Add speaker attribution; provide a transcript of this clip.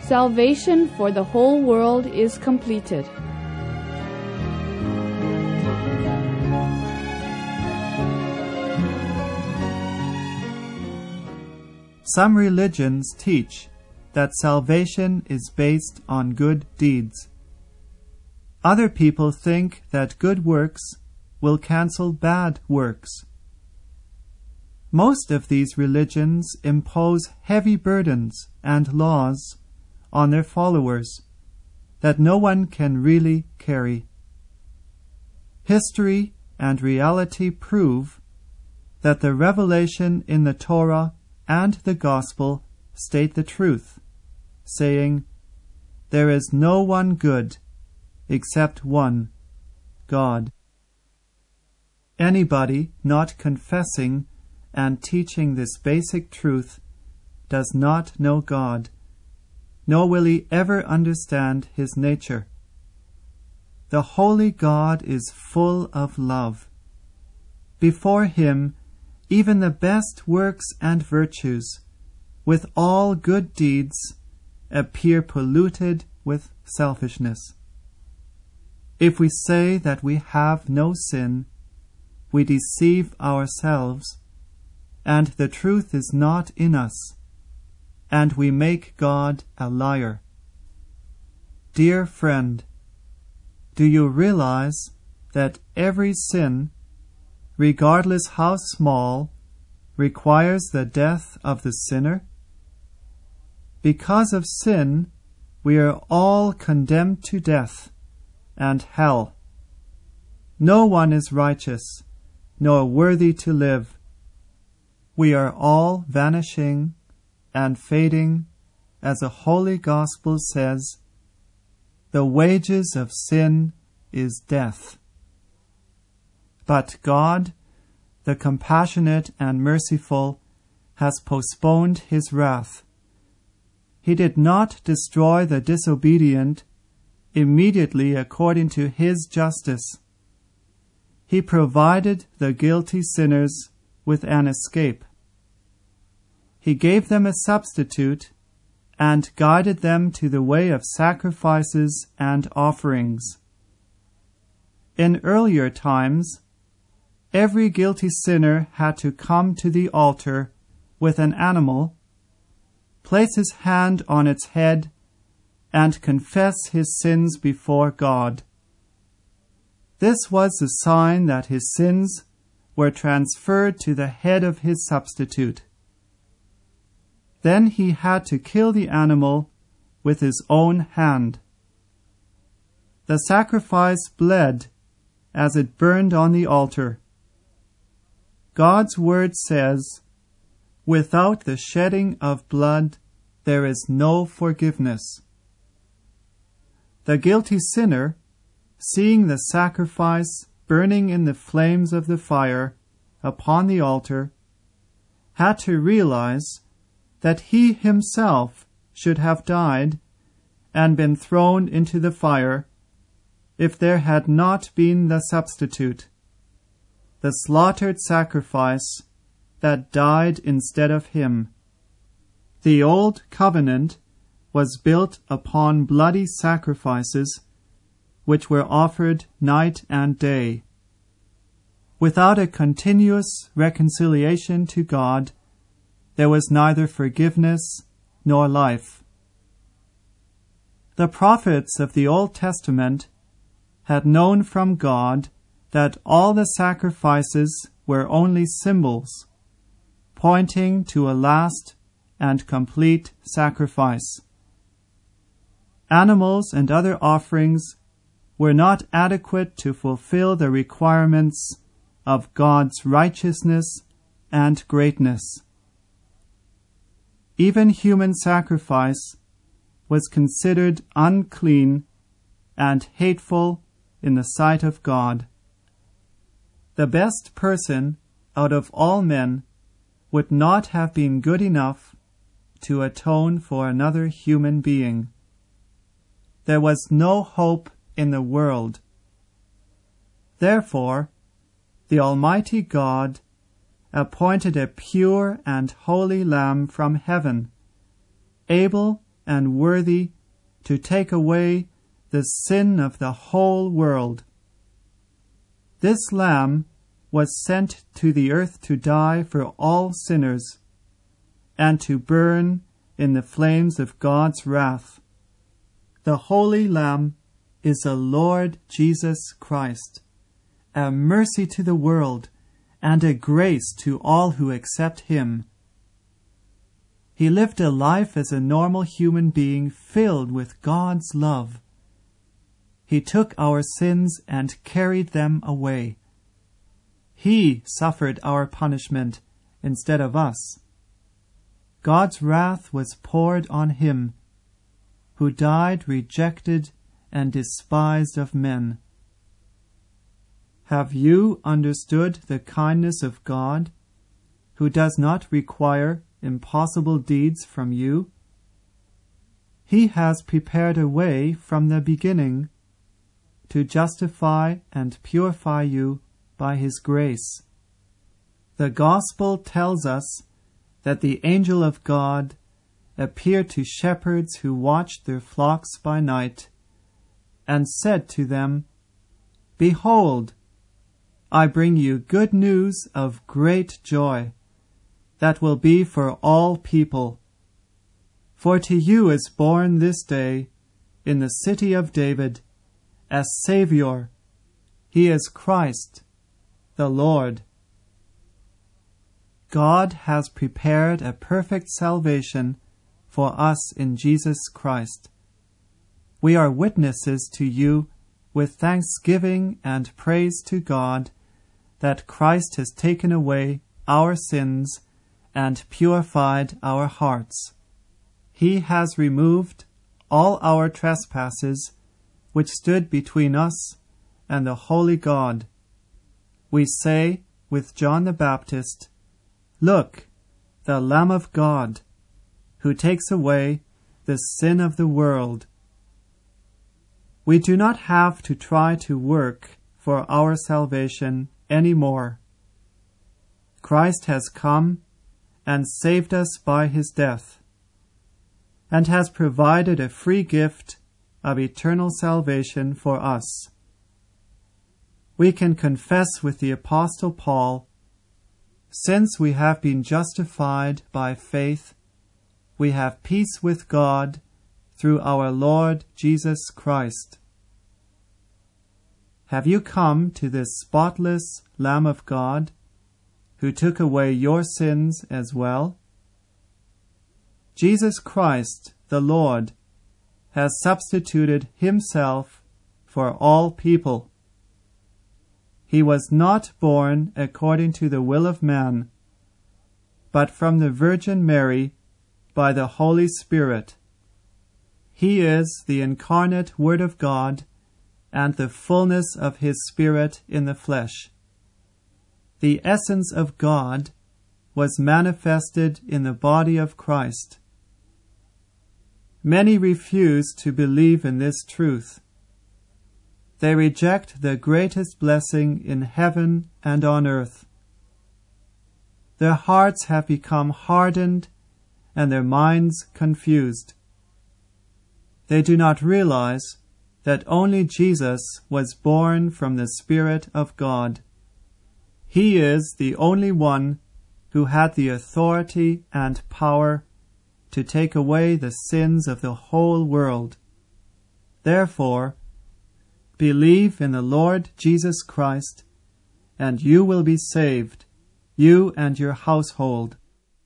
Speaker 1: salvation for the whole world is completed.
Speaker 2: Some religions teach that salvation is based on good deeds. Other people think that good works will cancel bad works. Most of these religions impose heavy burdens and laws on their followers that no one can really carry. History and reality prove that the revelation in the Torah and the Gospel state the truth, saying, "There is no one good except one, God." Anybody not confessing and teaching this basic truth does not know God, nor will he ever understand his nature. The holy God is full of love. Before him, even the best works and virtues, with all good deeds, appear polluted with selfishness. If we say that we have no sin, we deceive ourselves, and the truth is not in us, and we make God a liar. Dear friend, do you realize that every sin, regardless how small, requires the death of the sinner? Because of sin, we are all condemned to death and hell. No one is righteous, nor worthy to live. We are all vanishing and fading, as the Holy Gospel says, "The wages of sin is death." But God, the compassionate and merciful, has postponed his wrath. He did not destroy the disobedient immediately according to his justice. He provided the guilty sinners with an escape. He gave them a substitute and guided them to the way of sacrifices and offerings. In earlier times, every guilty sinner had to come to the altar with an animal, place his hand on its head, and confess his sins before God. This was the sign that his sins were transferred to the head of his substitute. Then he had to kill the animal with his own hand. The sacrifice bled as it burned on the altar. God's word says, "Without the shedding of blood, there is no forgiveness." The guilty sinner, seeing the sacrifice burning in the flames of the fire upon the altar, had to realize that he himself should have died and been thrown into the fire if there had not been the substitute, the slaughtered sacrifice that died instead of him. The old covenant was built upon bloody sacrifices which were offered night and day. Without a continuous reconciliation to God, there was neither forgiveness nor life. The prophets of the Old Testament had known from God that all the sacrifices were only symbols, pointing to a last and complete sacrifice. Animals and other offerings were not adequate to fulfill the requirements of God's righteousness and greatness. Even human sacrifice was considered unclean and hateful in the sight of God. The best person out of all men would not have been good enough to atone for another human being. There was no hope in the world. Therefore, the Almighty God appointed a pure and holy Lamb from heaven, able and worthy to take away the sin of the whole world. This Lamb was sent to the earth to die for all sinners and to burn in the flames of God's wrath. The Holy Lamb is the Lord Jesus Christ, a mercy to the world and a grace to all who accept Him. He lived a life as a normal human being filled with God's love. He took our sins and carried them away. He suffered our punishment instead of us. God's wrath was poured on Him, who died rejected and despised of men. Have you understood the kindness of God, who does not require impossible deeds from you? He has prepared a way from the beginning to justify and purify you by His grace. The Gospel tells us that the angel of God appeared to shepherds who watched their flocks by night and said to them, "Behold, I bring you good news of great joy that will be for all people. For to you is born this day in the city of David a Savior. He is Christ, the Lord." God has prepared a perfect salvation for us in Jesus Christ. We are witnesses to you with thanksgiving and praise to God that Christ has taken away our sins and purified our hearts. He has removed all our trespasses which stood between us and the holy God. We say with John the Baptist, "Look, the Lamb of God, who takes away the sin of the world." We do not have to try to work for our salvation any more. Christ has come and saved us by His death, and has provided a free gift of eternal salvation for us. We can confess with the Apostle Paul, "Since we have been justified by faith, we have peace with God through our Lord Jesus Christ." Have you come to this spotless Lamb of God, who took away your sins as well? Jesus Christ, the Lord, has substituted Himself for all people. He was not born according to the will of man, but from the Virgin Mary by the Holy Spirit. He is the incarnate Word of God and the fullness of His Spirit in the flesh. The essence of God was manifested in the body of Christ. Many refuse to believe in this truth. They reject the greatest blessing in heaven and on earth. Their hearts have become hardened and their minds confused. They do not realize that only Jesus was born from the Spirit of God. He is the only one who had the authority and power to take away the sins of the whole world. Therefore, believe in the Lord Jesus Christ, and you will be saved, you and your household.